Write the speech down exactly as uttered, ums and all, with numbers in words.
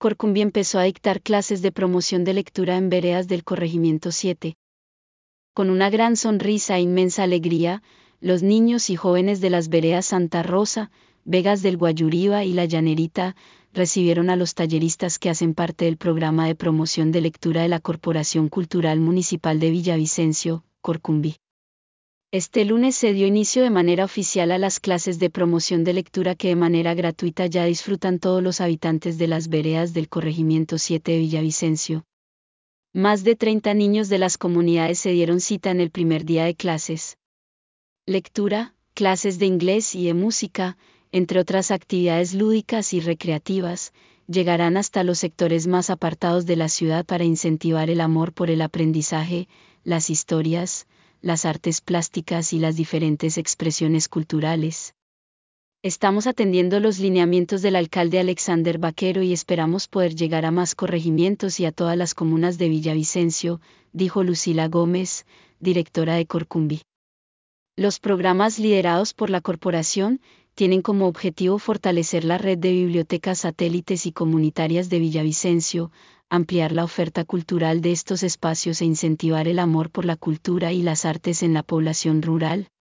Corcumbí empezó a dictar clases de promoción de lectura en veredas del Corregimiento siete. Con una gran sonrisa e inmensa alegría, los niños y jóvenes de las veredas Santa Rosa, Vegas del Guayuriba y La Llanerita recibieron a los talleristas que hacen parte del programa de promoción de lectura de la Corporación Cultural Municipal de Villavicencio, Corcumbí. Este lunes se dio inicio de manera oficial a las clases de promoción de lectura que de manera gratuita ya disfrutan todos los habitantes de las veredas del Corregimiento siete de Villavicencio. Más de treinta niños de las comunidades se dieron cita en el primer día de clases. Lectura, clases de inglés y de música, entre otras actividades lúdicas y recreativas, llegarán hasta los sectores más apartados de la ciudad para incentivar el amor por el aprendizaje, las historias, las artes plásticas y las diferentes expresiones culturales. Estamos atendiendo los lineamientos del alcalde Alexander Vaquero y esperamos poder llegar a más corregimientos y a todas las comunas de Villavicencio, dijo Lucila Gómez, directora de Corcumbí. Los programas liderados por la corporación tienen como objetivo fortalecer la red de bibliotecas satélites y comunitarias de Villavicencio, ampliar la oferta cultural de estos espacios e incentivar el amor por la cultura y las artes en la población rural,